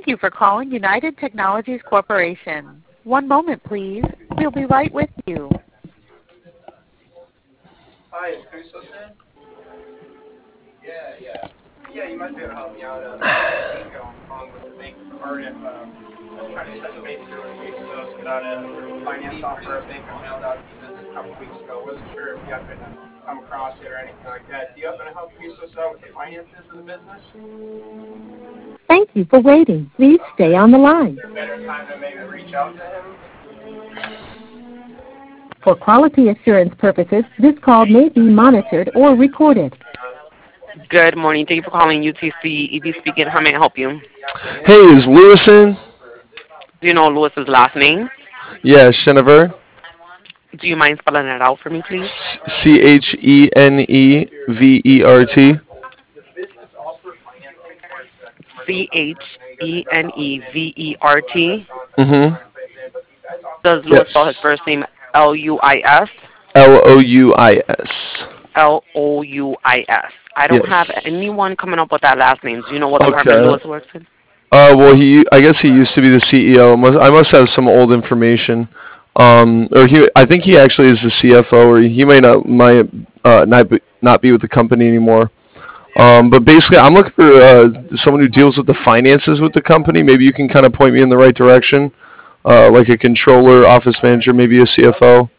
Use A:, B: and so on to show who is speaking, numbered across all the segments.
A: Thank you for calling United Technologies Corporation. One moment, please. We'll be right with you.
B: Hi, is Kuso in? Yeah, you might be able to help me out. Nico, I'm calling with the Bank of Cardiff. I was trying to touch base here a few weeks ago about a finance offer a bank had mailed out to the business a couple weeks ago. Wasn't sure if you happen to come across it or anything like that. Do you happen to help Kuso out with the finances of the business?
C: Thank you for waiting. Please stay on the line.
B: Is there a better time to maybe reach out to him?
C: For quality assurance purposes, this call may be monitored or recorded.
D: Good morning. Thank you for calling UTC. EV speaking. How may I help you?
E: Hey, is Lewis in?
D: Do you know Lewis's last name?
E: Yeah, Chenever.
D: Do you mind spelling it out for me, please?
E: Chenevert.
D: Chenevert.
E: Mm-hmm.
D: Does Lewis
E: Yes.
D: spell his first name Louis?
E: Louis.
D: Louis. I don't have
E: Yes.
D: anyone coming up with that last name. Do you know what department
E: Okay.
D: Lewis works in?
E: Well, I guess he used to be the CEO. I must have some old information. I think he actually is the CFO, or he might not be with the company anymore. But basically, I'm looking for someone who deals with the finances with the company. Maybe you can kind of point me in the right direction, like a controller, office manager, maybe a CFO.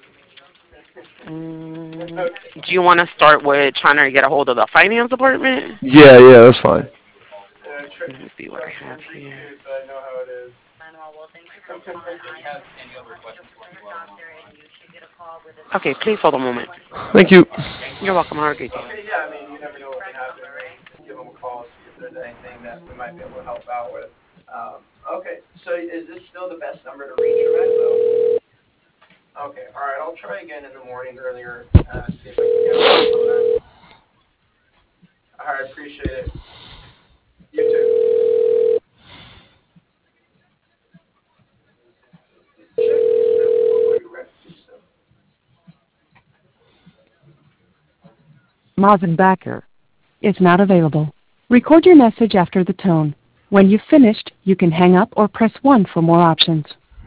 D: Do you want to start with trying to get a hold of the finance department?
E: Yeah, that's fine.
D: Let me see what I have here.
B: So I know how it is.
D: Okay, please hold a moment.
E: Thank you.
D: You're welcome. Have a great day.
B: Okay, yeah, I mean, you never know what can happen, right? Give them a call, see if there's anything that we might be able to help out with. Okay, so is this still the best number to reach him at, though? Okay, all right, I'll try again in the morning earlier, see if I can get him. All right, appreciate it. You too.
C: Marvin Backer is not available. Record your message after the tone. When you've finished, you can hang up or press 1 for more options.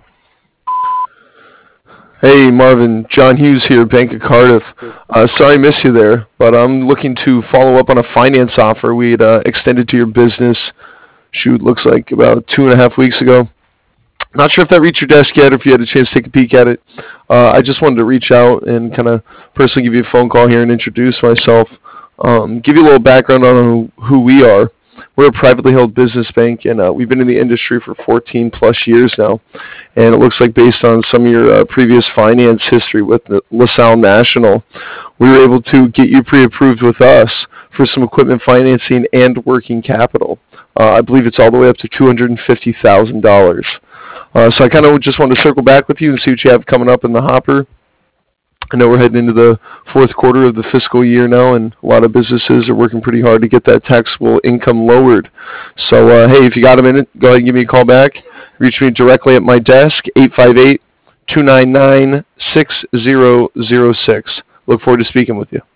E: Hey, Marvin. John Hughes here, Bank of Cardiff. Sorry I missed you there, but I'm looking to follow up on a finance offer we had extended to your business. Looks like about 2.5 weeks ago. Not sure if that reached your desk yet or if you had a chance to take a peek at it. I just wanted to reach out and kind of personally give you a phone call here and introduce myself. Give you a little background on who we are. We're a privately held business bank, and we've been in the industry for 14 plus years now. And it looks like based on some of your previous finance history with LaSalle National, we were able to get you pre-approved with us for some equipment financing and working capital. I believe it's all the way up to $250,000. So I kind of just wanted to circle back with you and see what you have coming up in the hopper. I know we're heading into the fourth quarter of the fiscal year now, and a lot of businesses are working pretty hard to get that taxable income lowered. So, hey, if you got a minute, go ahead and give me a call back. Reach me directly at my desk, 858-299-6006. Look forward to speaking with you.